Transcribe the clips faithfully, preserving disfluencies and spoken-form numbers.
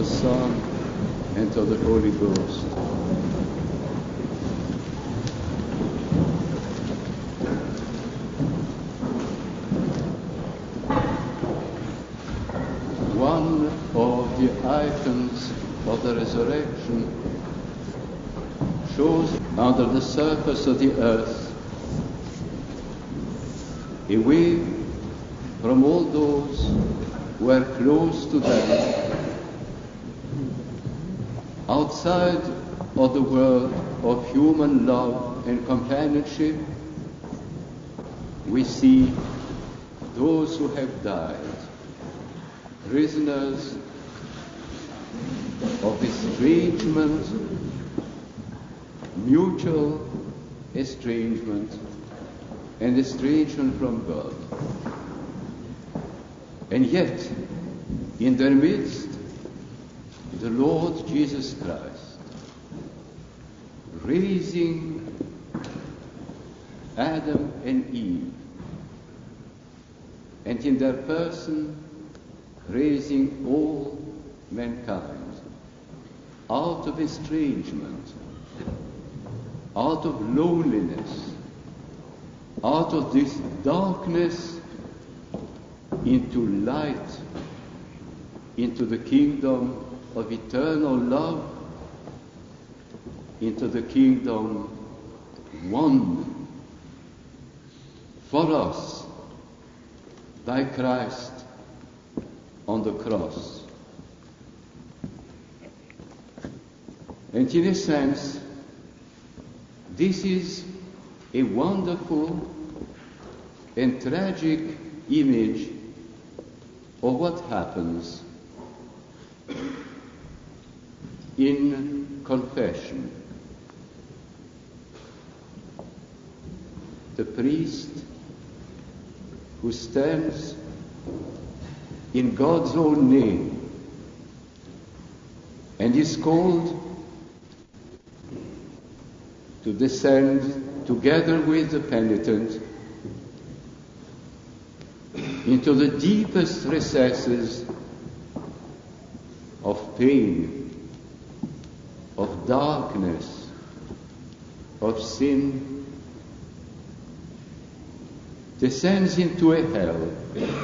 the Son, and of the Holy Ghost. One of the icons of the resurrection shows under the surface of the earth, away from all those who are close to them, outside of the world of human love and companionship, we see those who have died, prisoners of estrangement, mutual estrangement, and estrangement from God. And yet, in their midst, the Lord Jesus Christ, raising Adam and Eve, and in their person, raising all mankind out of estrangement, out of loneliness, out of this darkness into light, into the kingdom of eternal love, into the kingdom won for us by Christ on the cross. And in a sense, this is a wonderful and tragic image of what happens in confession. The priest who stands in God's own name and is called to descend together with the penitent into the deepest recesses of pain, of darkness, of sin, descends into a hell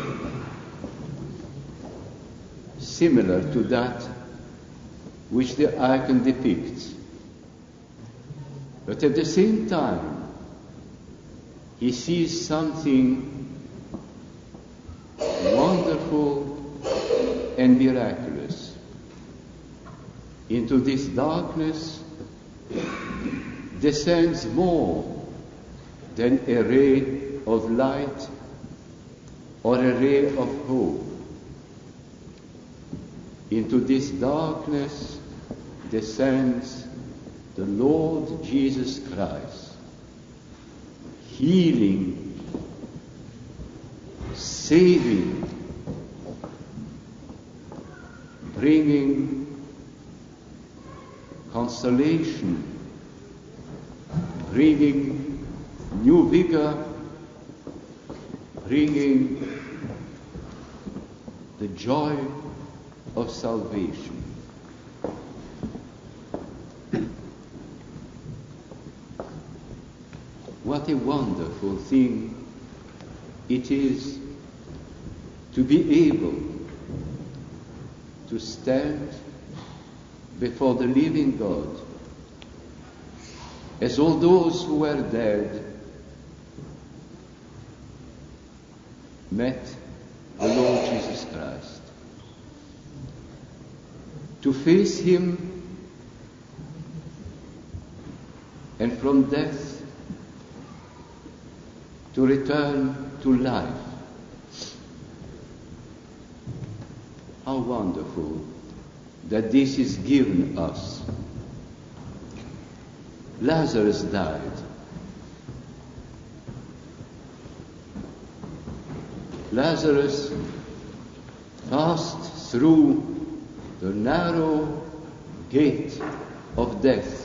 similar to that which the icon depicts. But at the same time, he sees something wonderful and miraculous. Into this darkness descends more than a ray of light or a ray of hope. Into this darkness descends the Lord Jesus Christ, healing, saving, bringing consolation, bringing new vigor, bringing the joy of salvation. What a wonderful thing it is to be able to stand before the living God as all those who were dead met the Lord Jesus Christ. To face him and from death to return to life. How wonderful that this is given us. Lazarus died. Lazarus passed through the narrow gate of death.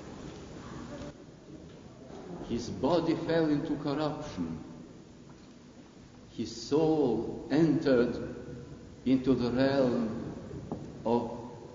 His body fell into corruption. His soul entered into the realm of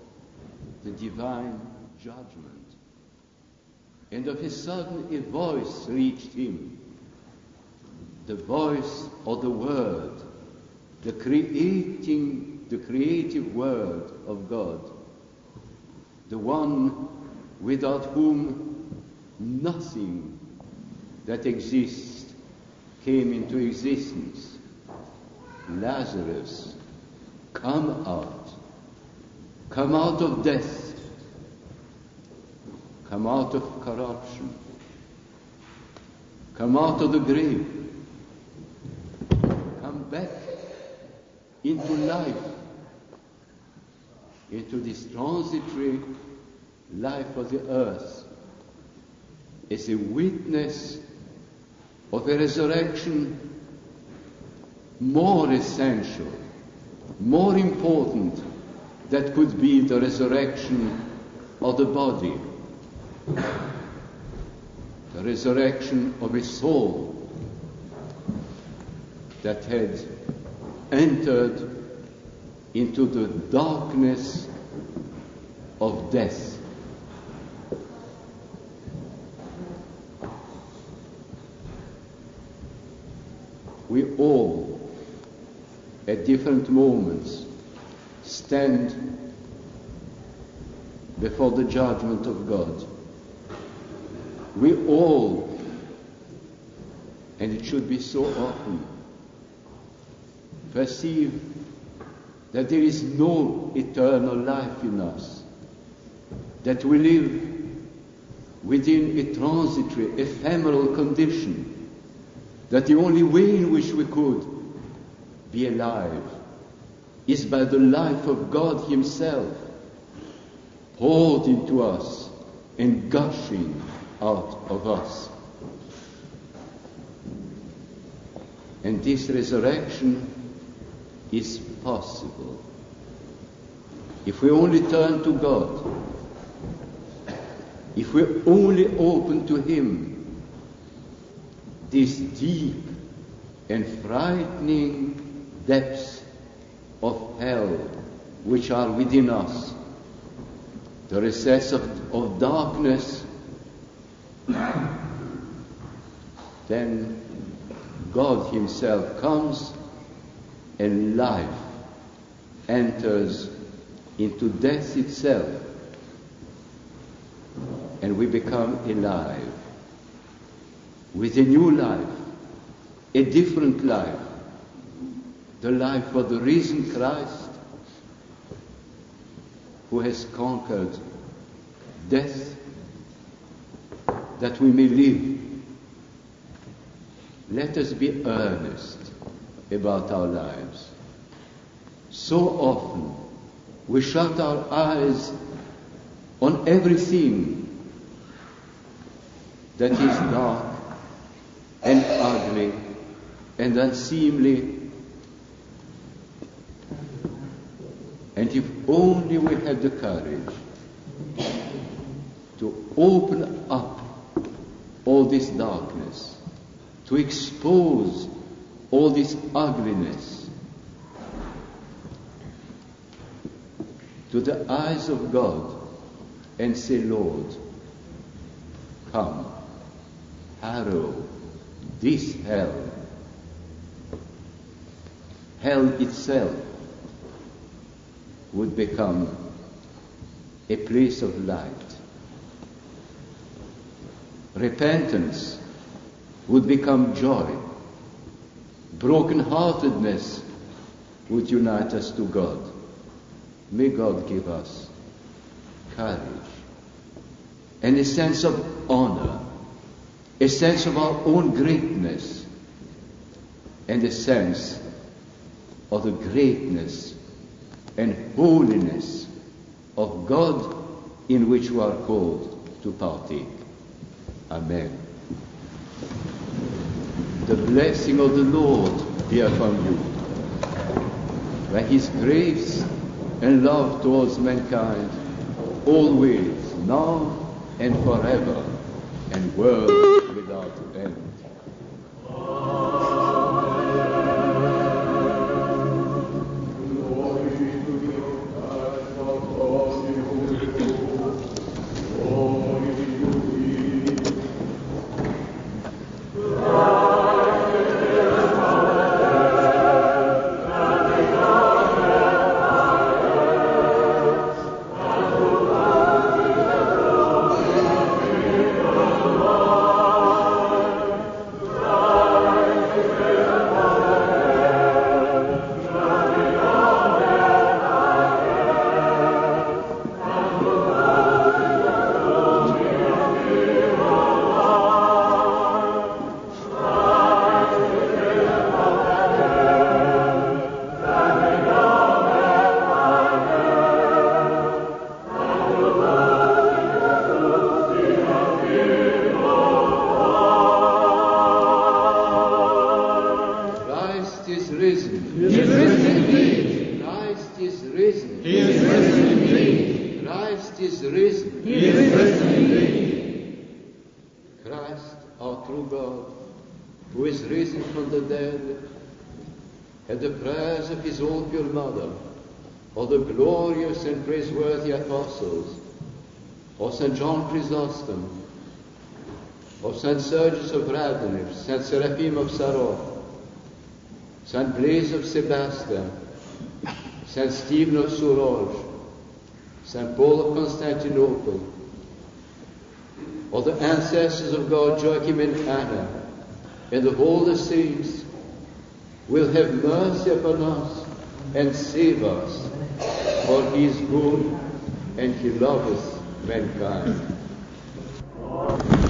the divine judgment. And of a sudden a voice reached him, the voice of the Word, the creating, the creative Word of God, the one without whom nothing that exists came into existence. Lazarus, come out, come out of death, come out of corruption, come out of the grave, come back into life, into this transitory life of the earth, as a witness of a resurrection more essential, more important, that could be the resurrection of the body, the resurrection of a soul that had entered into the darkness of death. We all, at different moments, stand before the judgment of God. We all, and it should be so often, perceive that there is no eternal life in us, that we live within a transitory, ephemeral condition, that the only way in which we could be alive is by the life of God Himself poured into us and gushing out of us. And this resurrection is possible if we only turn to God, if we only open to Him these deep and frightening depths of hell which are within us, the recess of, of darkness, then God Himself comes and life enters into death itself, and we become alive with a new life, a different life, the life of the risen Christ, who has conquered death that we may live. Let us be earnest about our lives. So often we shut our eyes on everything that is dark and ugly and unseemly. And if only we had the courage to open up all this darkness, to expose all this ugliness to the eyes of God and say, Lord, come, harrow this hell. Hell itself would become a place of light. Repentance would become joy. Broken-heartedness would unite us to God. May God give us courage and a sense of honor, a sense of our own greatness, and a sense of the greatness and holiness of God in which we are called to partake. Amen. The blessing of the Lord be upon you. By His grace and love towards mankind, always, now and forever, and world without end. Glory to the risen. He is risen indeed. Christ is risen. He is risen indeed. Christ, our true God, who is risen from the dead, at the prayers of his own pure mother, or the glorious and praiseworthy apostles, or Saint John Chrysostom, or Saint Sergius of Radonich, Saint Seraphim of Sarov, Saint Blaise of Sebastian, Saint Stephen of Souroge, Saint Paul of Constantinople, or the ancestors of God, Joachim and Anna, and of all the saints, will have mercy upon us and save us, for he is good and he loveth mankind.